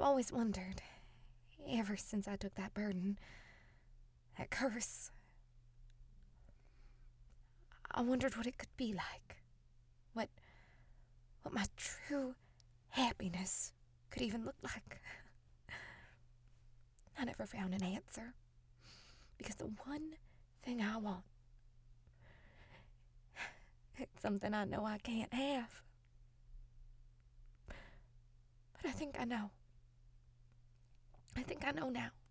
always wondered, ever since I took that burden, that curse. I wondered what it could be like. What my true happiness could even look like. I never found an answer. Because the one thing I want, it's something I know I can't have. But I think I know. I think I know now.